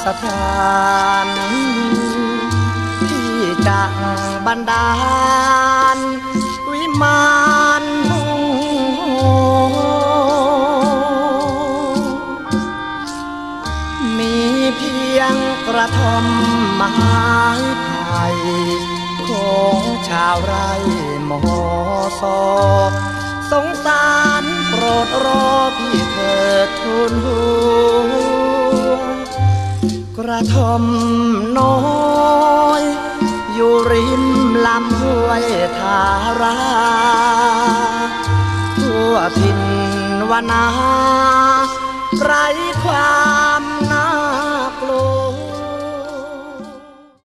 สถานที่จะบันดาลวิมานมุ่งมีเพียงกระท่อมไม้ไผ่ของชาวไร่มอสอสงสารโปรดรอพี่เถิดทูลหัวกระท่อมน้อยอยู่ริมลำห้วยทาราทั่วถิ่นวนาไร้ความ